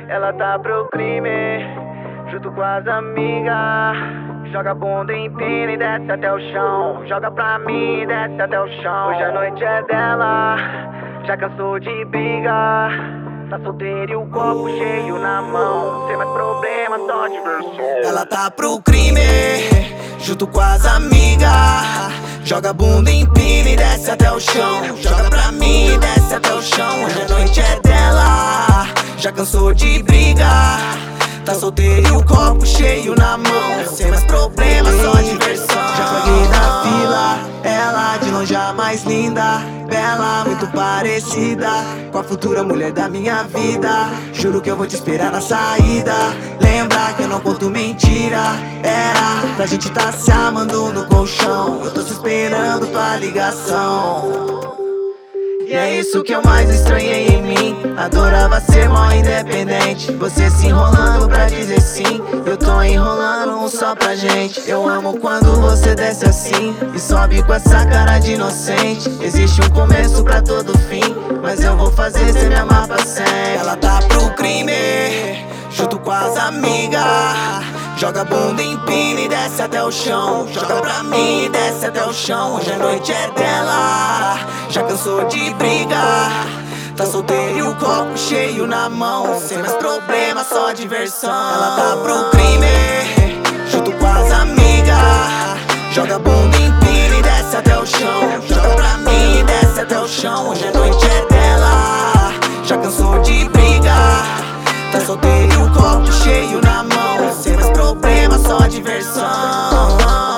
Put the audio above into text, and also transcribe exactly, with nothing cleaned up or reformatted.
Ela tá pro crime, junto com as amigas. Joga a bunda, empina e desce até o chão. Joga pra mim e desce até o chão. Hoje a noite é dela, já cansou de briga. Tá solteira e o copo cheio na mão. Sem mais problema, só diversão. Ela tá pro crime, junto com as amigas. Joga a bunda, empina e desce até o chão. Joga pra mim e desce até o chão. Hoje a noite é dela, já cansou de briga. Tá solteira e o copo cheio na mão. Sem mais problema, só diversão. Já paguei na fila, ela de longe a mais linda. Bela, muito parecida com a futura mulher da minha vida. Juro que eu vou te esperar na saída. Lembra que eu não conto mentira. Era pra gente tá se amando no colchão. Eu tô te esperando tua ligação. E é isso que eu mais estranhei em mim. Adorava ser mó independente. Você se enrolando pra dizer sim. Eu tô enrolando um só pra gente. Eu amo quando você desce assim e sobe com essa cara de inocente. Existe um começo pra todo fim, mas eu vou fazer cê me amar pra sempre. Ela tá pro crime, junto com as amigas. Joga a bunda, empina e desce até o chão. Joga pra mim e desce até o chão. Hoje a noite é dela, já cansou de briga. Tá solteira e o copo cheio na mão. Sem mais problema, só diversão. Ela tá pro crime, junto com as amigas. Joga a bunda, empina e desce até o chão. Joga pra mim e desce até o chão. Hoje a noite é dela, já cansou de briga. Tá solteira e o copo cheio na mão. Sem mais problema, só diversão.